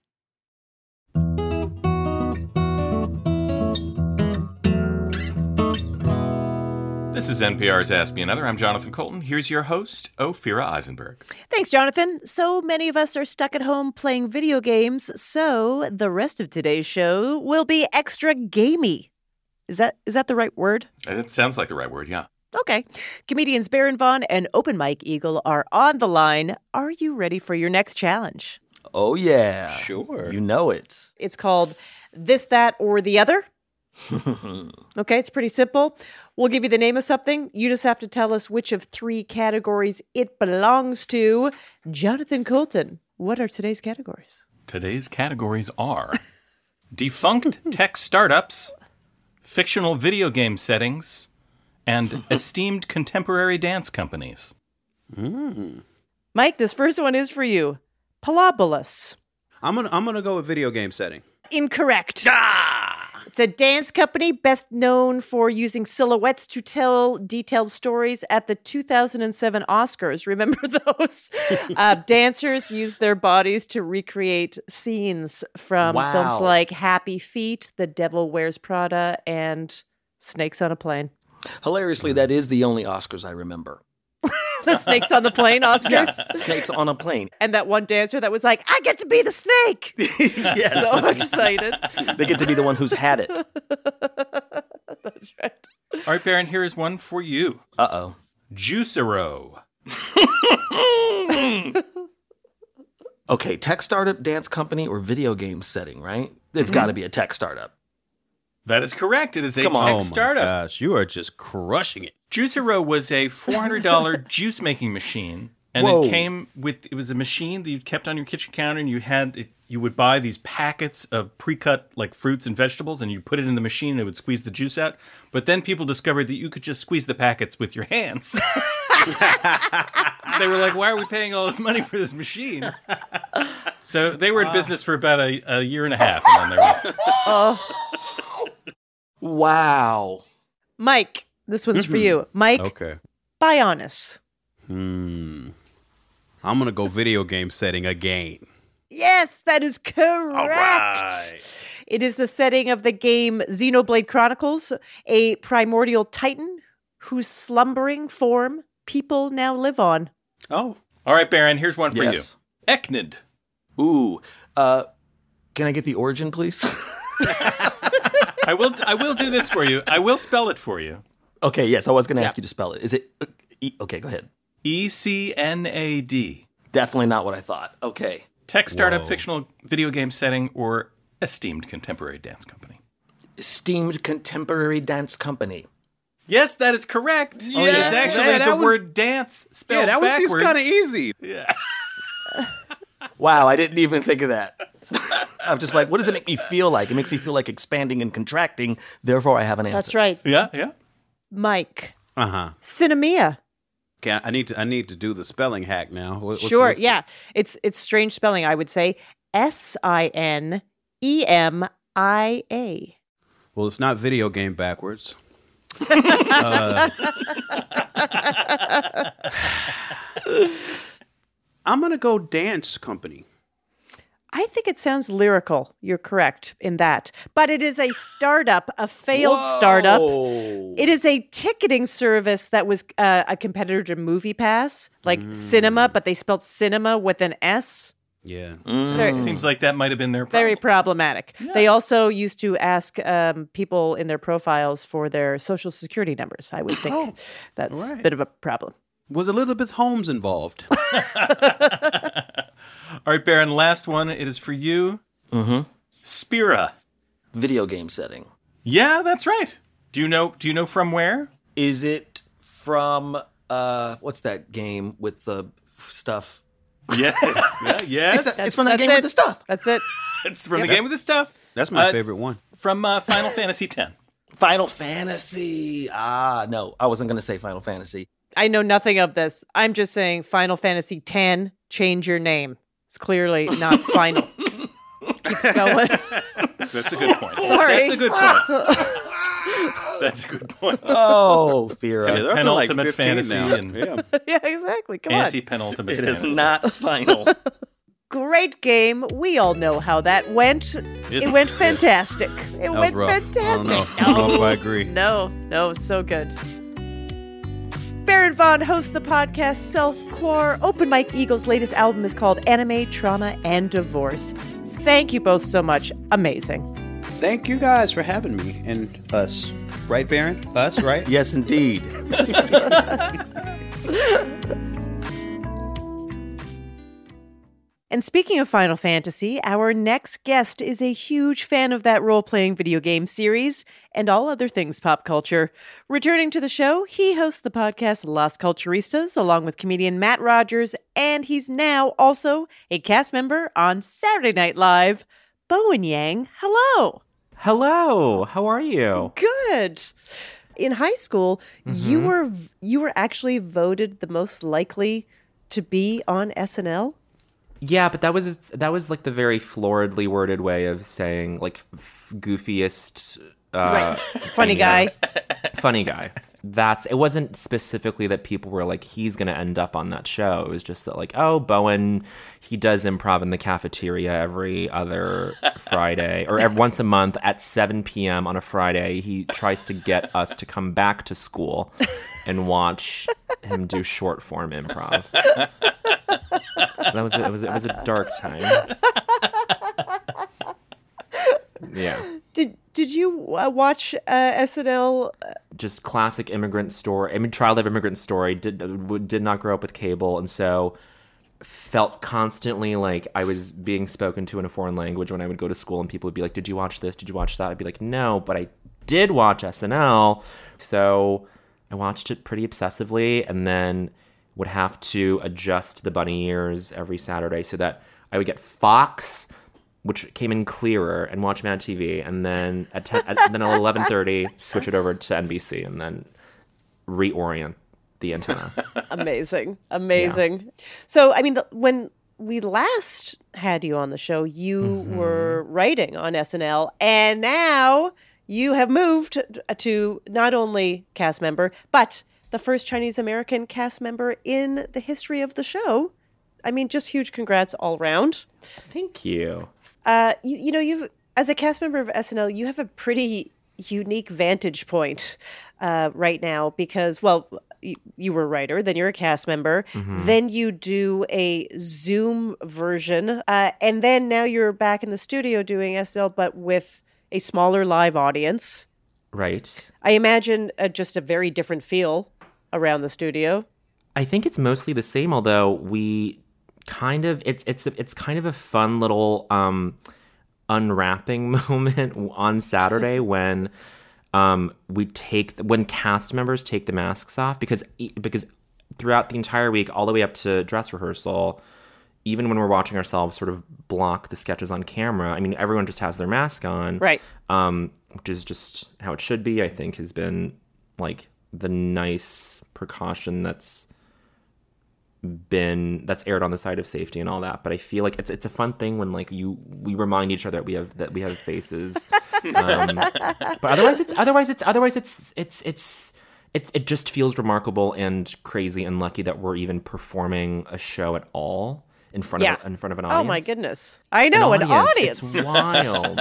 This is N P R's Ask Me Another. I'm Jonathan Colton. Here's your host, Ophira Eisenberg. Thanks, Jonathan. So many of us are stuck at home playing video games, so the rest of today's show will be extra gamey. Is that is that the right word? It sounds like the right word, yeah. Okay. Comedians Baron Vaughn and Open Mike Eagle are on the line. Are you ready for your next challenge? Oh, yeah. Sure. You know it. It's called This, That, or the Other. Okay, it's pretty simple. We'll give you the name of something. You just have to tell us which of three categories it belongs to. Jonathan Colton, what are today's categories? Today's categories are defunct tech startups, fictional video game settings, and esteemed contemporary dance companies. Mm. Mike, this first one is for you. Palobolus. I'm gonna I'm gonna go with video game setting. Incorrect. Ah! It's a dance company best known for using silhouettes to tell detailed stories at the two thousand seven Oscars. Remember those? uh, dancers used their bodies to recreate scenes from Wow. films like Happy Feet, The Devil Wears Prada, and Snakes on a Plane. Hilariously, that is the only Oscars I remember. The Snakes on the Plane Oscars? Yes, Snakes on a Plane. And that one dancer that was like, I get to be the snake. Yes. So excited. They get to be the one who's had it. That's right. All right, Baron, here is one for you. Uh-oh. Juicero. Okay, tech startup, dance company, or video game setting, right? It's got to be a tech startup. That is correct. It is a Come tech on, oh my startup. gosh, you are just crushing it. Juicero was a four hundred dollars juice making machine, and Whoa. it came with it was a machine that you kept on your kitchen counter, and you had it, you would buy these packets of pre-cut like fruits and vegetables, and you put it in the machine, and it would squeeze the juice out. But then people discovered that you could just squeeze the packets with your hands. They were like, "Why are we paying all this money for this machine?" So they were in business for about a, a year and a half, and then they were. Oh. Wow. Mike, this one's for you. Mike, Okay. Bionis. Hmm. I'm gonna go video game setting again. Yes, that is correct. All right. It is the setting of the game Xenoblade Chronicles, a primordial titan whose slumbering form people now live on. Oh. All right, Baron, here's one for Yes. you. Eknid. Ooh. Uh, can I get the origin, please? I will I will do this for you. I will spell it for you. Okay, yes, I was going to Yeah. ask you to spell it. Is it... Uh, e- okay, go ahead. E C N A D. Definitely not what I thought. Okay. Tech startup, Whoa. fictional video game setting, or esteemed contemporary dance company. Esteemed contemporary dance company. Yes, that is correct. Oh, It yeah. is actually Yeah, that the was- word dance spelled Yeah, that was backwards. kind of easy. Yeah. Wow, I didn't even think of that. I'm just like, what does it make me feel like? It makes me feel like expanding and contracting. Therefore, I have an answer. That's right. Yeah, yeah. Mike, Uh huh. Cinemia. Okay, I need to I need to do the spelling hack now. What- what's- Sure, what's- yeah. It's it's strange spelling, I would say. S I N E M I A. Well, it's not video game backwards. uh, I'm gonna go dance company. I think it sounds lyrical. You're correct in that. But it is a startup, a failed startup. It is a ticketing service that was uh, a competitor to MoviePass, like Cinema, but they spelled cinema with an S. Yeah. Very- Seems like that might have been their Very problematic. They also used to ask um, people in their profiles for their social security numbers. I would think that's all a right. bit of a problem. Was Elizabeth Holmes involved? All right, Baron, last one. It is for you. Mm-hmm. Spira. Video game setting. Yeah, that's right. Do you know do you know from where? Is it from, uh, what's that game with the stuff? Yeah, yeah, yes. It's, it's from that game with the stuff. That's it. It's from Yeah, the that- game with the stuff. That's my Uh, favorite one. From uh, Final Fantasy X. Final Fantasy. Ah, no, I wasn't going to say Final Fantasy. I know nothing of this. I'm just saying Final Fantasy X, change your name. It's clearly not final. Keeps going. That's a good point. Sorry. That's a good point. That's a good point. Oh, Fira. Yeah, they're up to like Penultimate fifteen fantasy now. and Yeah. Yeah, exactly. Come on. anti-penultimate It is fantasy. not final. Great game. We all know how that went. It went fantastic. It That was went rough. fantastic. I don't know. I don't know if I agree. No, no, so good. Baron Vaughn hosts the podcast Self-Core. Open Mike Eagle's latest album is called Anime, Trauma, and Divorce. Thank you both so much. Amazing. Thank you guys for having me and us. Right, Baron? Us, right? Yes, indeed. And speaking of Final Fantasy, our next guest is a huge fan of that role-playing video game series and all other things pop culture. Returning to the show, he hosts the podcast Las Culturistas along with comedian Matt Rogers, and he's now also a cast member on Saturday Night Live. Bowen Yang, hello. Hello, how are you? Good. In high school, you were you were actually voted the most likely to be on S N L? Yeah, but that was that was like the very floridly worded way of saying like f- goofiest, uh, funny guy, funny guy. That's it. Wasn't specifically that people were like he's going to end up on that show. It was just that like oh Bowen, he does improv in the cafeteria every other Friday or every, once a month at seven p.m. on a Friday. He tries to get us to come back to school and watch him do short form improv. That was a, it was it was a dark time. Yeah. Did did you uh, watch uh, S N L? Just classic immigrant story. I mean, child of immigrant story. Did did not grow up with cable, and so felt constantly like I was being spoken to in a foreign language when I would go to school, and people would be like, "Did you watch this? Did you watch that?" I'd be like, "No, but I did watch S N L." So I watched it pretty obsessively, and then would have to adjust the bunny ears every Saturday so that I would get Fox, which came in clearer, and watch Mad T V, and then at, ten, at then at eleven thirty switch it over to N B C, and then reorient the antenna. Amazing, amazing. Yeah. So, I mean, the, when we last had you on the show, you mm-hmm. were writing on S N L, and now you have moved to not only cast member, but the first Chinese-American cast member in the history of the show. I mean, just huge congrats all around. Thank you. Uh, you, you know, you've as a cast member of S N L, you have a pretty unique vantage point uh, right now because, well, you, you were a writer, then you're a cast member, mm-hmm. then you do a Zoom version, uh, and then now you're back in the studio doing S N L, but with a smaller live audience. Right. I imagine uh, just a very different feel around the studio. I think it's mostly the same, although we kind of it's it's it's kind of a fun little um, unwrapping moment on Saturday when um, we take when cast members take the masks off because because throughout the entire week, all the way up to dress rehearsal, even when we're watching ourselves sort of block the sketches on camera, I mean, everyone just has their mask on, right? Um, which is just how it should be. I think has been like the nice precaution that's been that's aired on the side of safety and all that. But I feel like it's it's a fun thing when like you we remind each other that we have that we have faces. um, but otherwise, it's otherwise it's otherwise it's it's it's it it just feels remarkable and crazy and lucky that we're even performing a show at all in front yeah. of in front of an audience. Oh my goodness! I know an, an audience. audience. It's wild.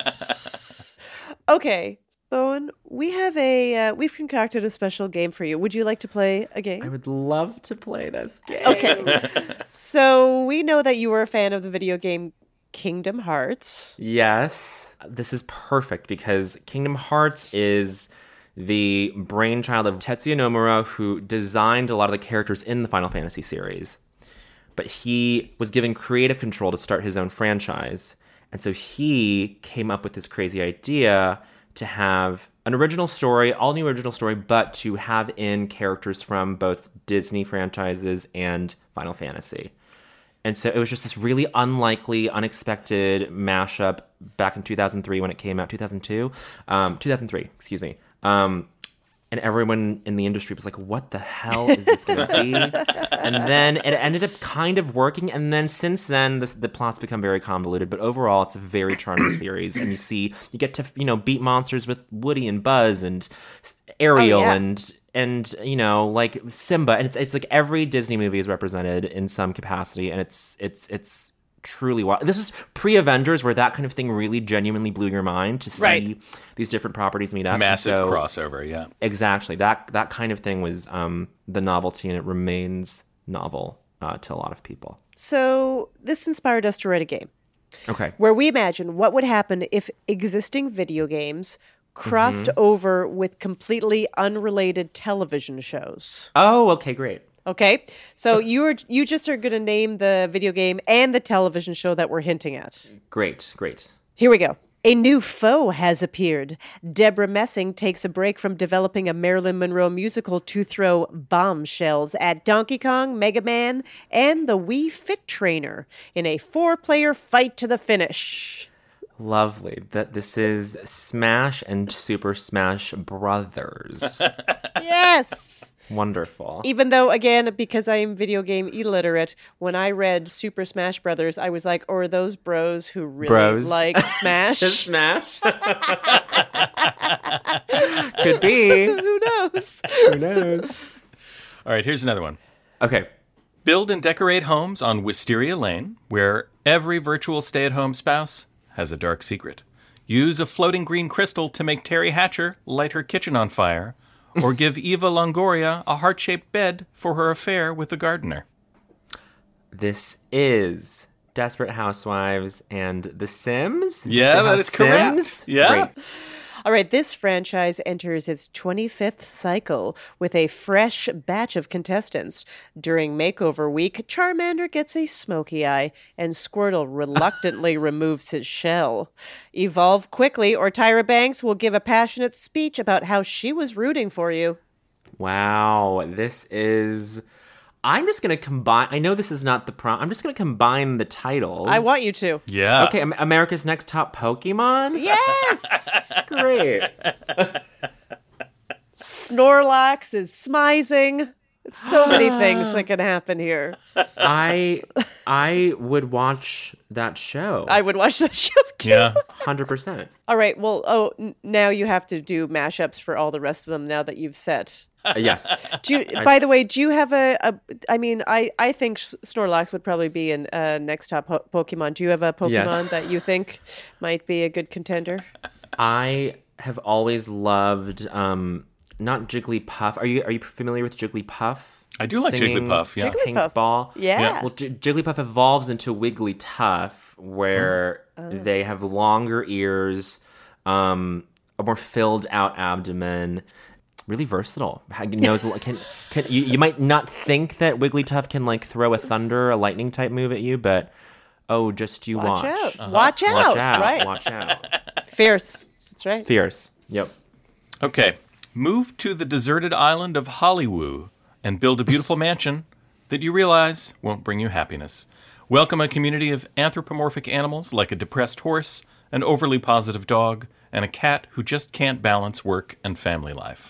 Okay. Bowen, we have a uh, we've concocted a special game for you. Would you like to play a game? I would love to play this game. Okay. So we know that you were a fan of the video game Kingdom Hearts. Yes. This is perfect because Kingdom Hearts is the brainchild of Tetsuya Nomura, who designed a lot of the characters in the Final Fantasy series. But he was given creative control to start his own franchise. And so he came up with this crazy idea to have an original story, all new original story, but to have in characters from both Disney franchises and Final Fantasy. And so it was just this really unlikely, unexpected mashup back in two thousand three when it came out, two thousand two? Um, two thousand three, excuse me. Um, and everyone in the industry was like, what the hell is this going to be? And then it ended up kind of working. And then since then, this, the plot's become very convoluted. But overall, it's a very charming series. And you see, you get to, you know, beat monsters with Woody and Buzz and Ariel oh, yeah. and, and you know, like Simba. And it's it's like every Disney movie is represented in some capacity. And it's it's it's truly wild. This is pre-Avengers where that kind of thing really genuinely blew your mind to see right. these different properties meet up. Massive so, crossover, yeah. Exactly. That that kind of thing was um, the novelty, and it remains novel uh, to a lot of people. So this inspired us to write a game. Okay. Where we imagine what would happen if existing video games crossed mm-hmm. over with completely unrelated television shows. Oh, okay, great. Okay, so you are you just are going to name the video game and the television show that we're hinting at. Great, great. Here we go. A new foe has appeared. Deborah Messing takes a break from developing a Marilyn Monroe musical to throw bombshells at Donkey Kong, Mega Man, and the Wii Fit Trainer in a four-player fight to the finish. Lovely. That this is Smash and Super Smash Brothers. Yes. Wonderful. Even though, again, because I am video game illiterate, when I read Super Smash Brothers, I was like, oh, are those bros who really Bros. like Smash? Just Smash. Could be. Who knows? Who knows? All right, here's another one. Okay. Build and decorate homes on Wisteria Lane, where every virtual stay-at-home spouse has a dark secret. Use a floating green crystal to make Terry Hatcher light her kitchen on fire, or give Eva Longoria a heart-shaped bed for her affair with the gardener. This is Desperate Housewives and The Sims. Yeah, Desperate that House is correct. Sims? Yeah. Great. All right, this franchise enters its twenty-fifth cycle with a fresh batch of contestants. During makeover week, Charmander gets a smoky eye, and Squirtle reluctantly removes his shell. Evolve quickly, or Tyra Banks will give a passionate speech about how she was rooting for you. Wow, this is... I'm just going to combine... I know this is not the prom... I'm just going to combine the titles. I want you to. Yeah. Okay, Am- America's Next Top Pokemon? Yes! Great. Snorlax is smizing. So many things that can happen here. I I would watch that show. I would watch that show too. Yeah. one hundred percent. All right, well, oh, n- now you have to do mashups for all the rest of them now that you've set. Uh, yes. Do you, I've by the s- way, do you have a, a I mean, I, I think S- Snorlax would probably be an uh, next top po- Pokemon. Do you have a Pokemon Yes. that you think might be a good contender? I have always loved um not Jigglypuff. Are you are you familiar with Jigglypuff? I do like Singing Jigglypuff, yeah. Pink Jigglypuff. Ball. Yeah. Yeah. Well, J- Jigglypuff evolves into Wigglytuff, where Oh. they have longer ears, um, a more filled out abdomen. Really versatile. Ha- Knows can can you, you might not think that Wigglytuff can like throw a thunder, a lightning type move at you, but oh, just you Watch watch. out. Uh-huh. Watch out. Watch out. Right. Watch out. Fierce. That's right. Fierce. Yep. Okay. Move to the deserted island of Hollywood and build a beautiful mansion that you realize won't bring you happiness. Welcome a community of anthropomorphic animals like a depressed horse, an overly positive dog, and a cat who just can't balance work and family life.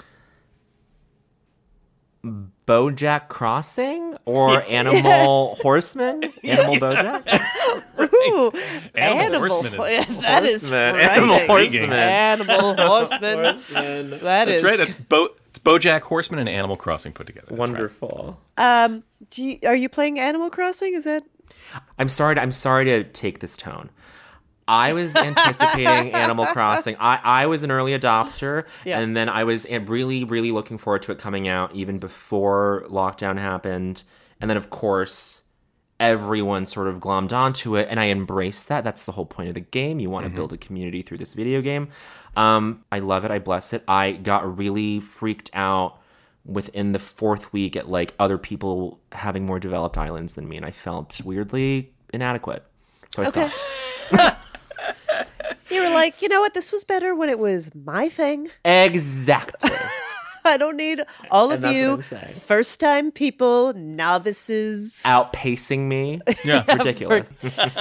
BoJack Crossing or Animal Horseman? Animal BoJack? Ooh, Animal Horseman is- that is Horseman. frightening. Animal Horseman. Animal Horseman. Horseman. That That's is right. That's Bo- it's BoJack Horseman and Animal Crossing put together. That's right. Wonderful. Um, do you, are you playing Animal Crossing? Is that? I'm sorry. To, I'm sorry to take this tone. I was anticipating Animal Crossing. I, I was an early adopter, Yeah. and then I was really, really looking forward to it coming out even before lockdown happened. And then, of course, everyone sort of glommed onto it, and I embraced that. That's the whole point of the game. You want to build a community through this video game. Um, I love it. I bless it. I got really freaked out within the fourth week at like other people having more developed islands than me, and I felt weirdly inadequate. So I Okay. stopped. You were like, you know what? This was better when it was my thing. Exactly. I don't need all And of that's what you I'm saying. first-time people, novices. Outpacing me. Yeah. Ridiculous.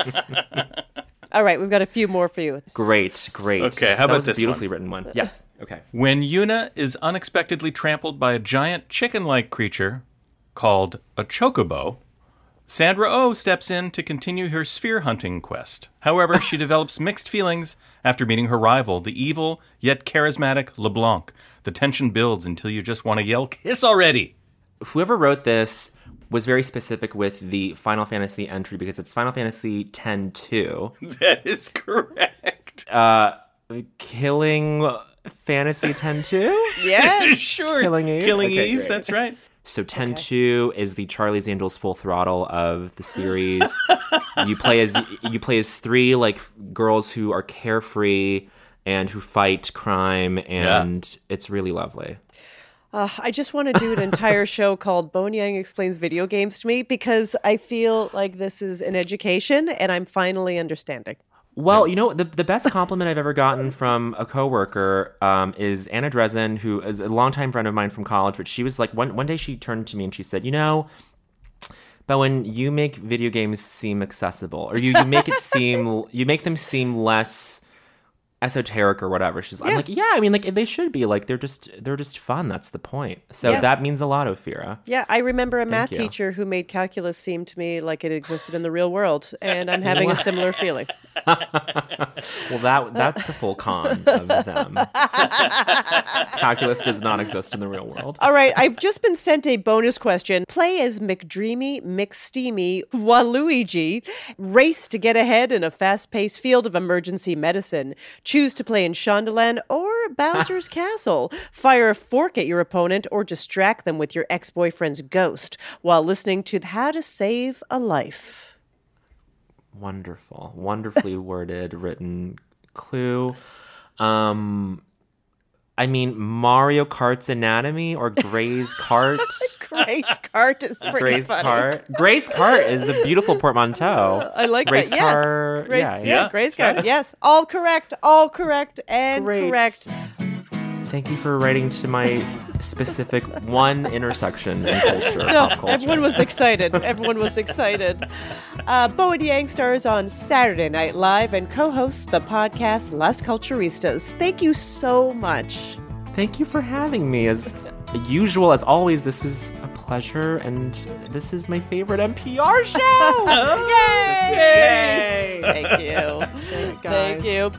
All right, we've got a few more for you. Great, great. Okay, how that about was this a beautifully one? written one. Yes. Okay. When Yuna is unexpectedly trampled by a giant chicken-like creature called a chocobo, Sandra Oh steps in to continue her sphere hunting quest. However, she develops mixed feelings after meeting her rival, the evil yet charismatic LeBlanc. The tension builds until you just want to yell, "Kiss already!" Whoever wrote this was very specific with the Final Fantasy entry because it's Final Fantasy X two. That is correct. Uh, killing Fantasy X two? Yes. Sure. Killing Eve? Killing Okay, Eve, great. that's right. So X two is the Charlie's Angels Full Throttle of the series. you play as you play as three like girls who are carefree and who fight crime, and it's really lovely. Uh, I just want to do an entire show called Bone Yang Explains Video Games to Me because I feel like this is an education and I'm finally understanding. Well, you know, the the best compliment I've ever gotten from a coworker um, is Anna Dresden, who is a longtime friend of mine from college. But she was like, one one day she turned to me and she said, "You know, But when you make video games seem accessible, or you, you make it seem, you make them seem less esoteric or whatever. She's yeah. I'm like, yeah, I mean, like they should be like they're just they're just fun. That's the point. So yeah. that means a lot, Ophira. Yeah, I remember a Thank math you. teacher who made calculus seem to me like it existed in the real world, and I'm having a similar feeling. Well, that that's a full con of them. Calculus does not exist in the real world. All right, I've just been sent a bonus question. Play as McDreamy, McSteamy, Waluigi. Race to get ahead in a fast-paced field of emergency medicine. Choose to play in Shondaland or Bowser's Castle. Fire a fork at your opponent or distract them with your ex-boyfriend's ghost while listening to How to Save a Life. Wonderful. Wonderfully worded, written clue. Um, I mean, Mario Kart's Anatomy or Gray's Cart? Gray's Cart is pretty Gray's funny. Cart. Gray's Cart is a beautiful portmanteau. I like Gray's that. Yes. Cart. Grace, yeah, yeah, yeah. Gray's Cart. Yes. All correct. All correct and Great. correct. Thank you for writing to my specific one intersection in culture. No, pop culture. everyone was excited. Everyone was excited. Uh, Boa Yang stars on Saturday Night Live and co-hosts the podcast Las Culturistas. Thank you so much. Thank you for having me. As usual, as always, this was a pleasure, and this is my favorite N P R show. Yay! Yay! Thank you. Thanks, guys. Thank you.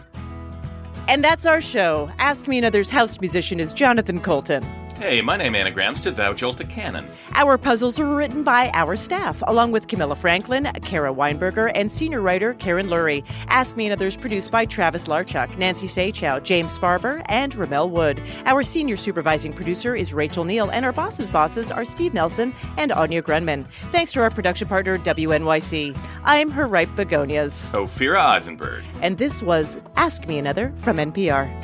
And that's our show. Ask Me Another's house musician is Jonathan Colton. Hey, my name anagrams to Thou Jolt a Cannon. Our puzzles were written by our staff, along with Camilla Franklin, Kara Weinberger, and senior writer Karen Lurie. Ask Me Another's produced by Travis Larchuk, Nancy Sachow, James Sparber, and Ramel Wood. Our senior supervising producer is Rachel Neal, and our bosses' bosses are Steve Nelson and Anya Grunman. Thanks to our production partner, W N Y C. I'm her ripe begonias. Ophira Eisenberg. And this was Ask Me Another from N P R.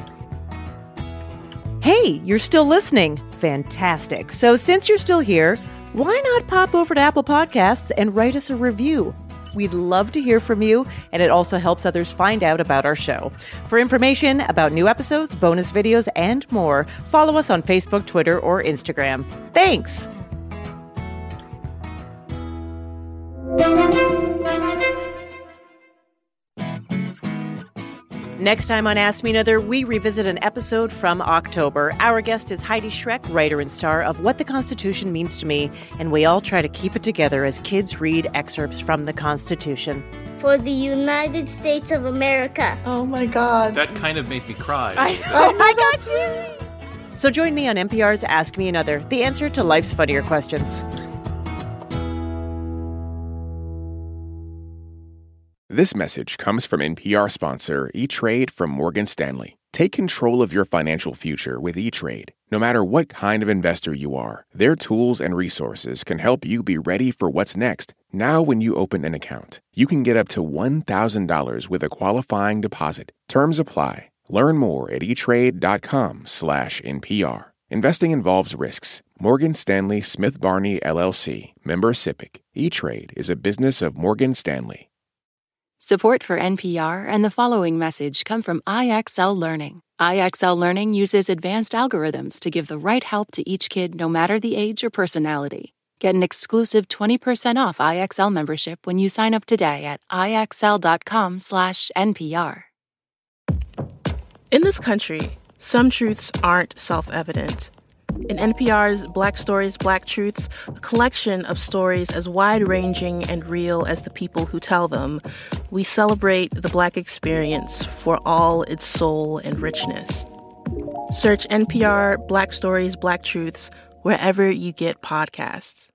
Hey, you're still listening. Fantastic. So since you're still here, why not pop over to Apple Podcasts and write us a review? We'd love to hear from you, and it also helps others find out about our show. For information about new episodes, bonus videos, and more, follow us on Facebook, Twitter, or Instagram. Thanks! Next time on Ask Me Another, we revisit an episode from October. Our guest is Heidi Schreck, writer and star of What the Constitution Means to Me, and we all try to keep it together as kids read excerpts from the Constitution. For the United States of America. Oh my God. That kind of made me cry. I, oh my God. So join me on N P R's Ask Me Another, the answer to life's funnier questions. This message comes from N P R sponsor E-Trade from Morgan Stanley. Take control of your financial future with E-Trade. No matter what kind of investor you are, their tools and resources can help you be ready for what's next. Now when you open an account, you can get up to one thousand dollars with a qualifying deposit. Terms apply. Learn more at etrade.com slash NPR. Investing involves risks. Morgan Stanley Smith Barney, L L C. Member SIPC. E-Trade is a business of Morgan Stanley. Support for N P R and the following message come from I X L Learning. I X L Learning uses advanced algorithms to give the right help to each kid no matter the age or personality. Get an exclusive twenty percent off I X L membership when you sign up today at IXL.com slash NPR. In this country, some truths aren't self-evident. In N P R's Black Stories, Black Truths, a collection of stories as wide-ranging and real as the people who tell them, we celebrate the Black experience for all its soul and richness. Search N P R Black Stories, Black Truths wherever you get podcasts.